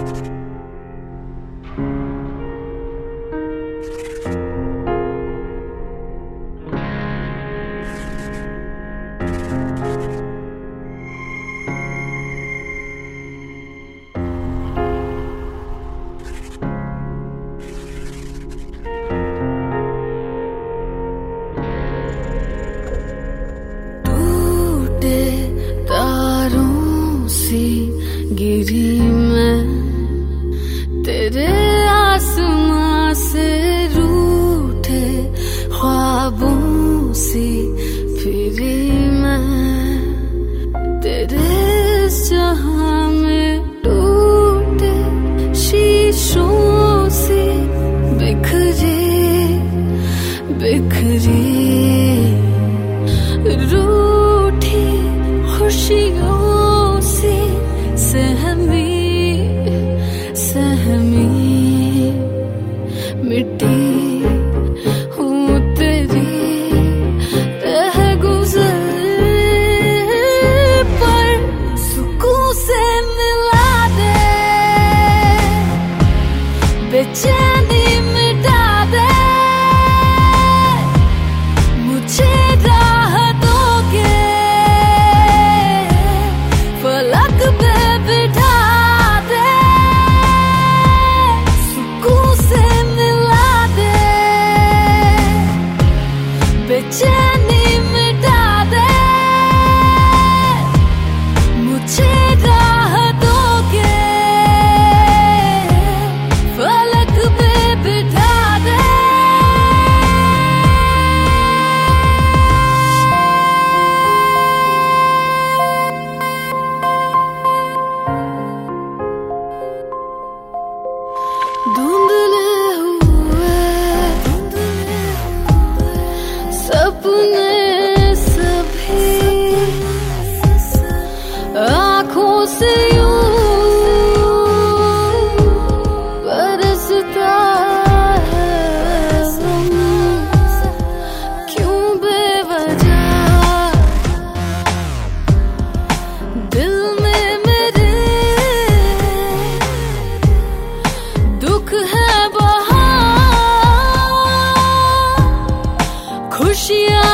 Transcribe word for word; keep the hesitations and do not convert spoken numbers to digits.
गिरी मैं तेरे आसमां से रूठे ख्वाबों सी फिरी मैं तेरे जहां में टूटे शीशों से बिखरी बिखरी रूठी खुशियों सहमी सहमी मिट्टी हूँ तेरी रह गुजर पर सुकून से मिला दे बेचैनी मिटा दे मुझे राह दोगे फलक पे बिठा दे सुकून से मिला दे बेचैनी मिटा दे मुझे राह दोगे फलक पे बिठा दे धुंधले हुए सपने सभी आँखों से यूं बरसता है क्यों बेवजह दिल में मेरे दुख है बहा खुशियाँ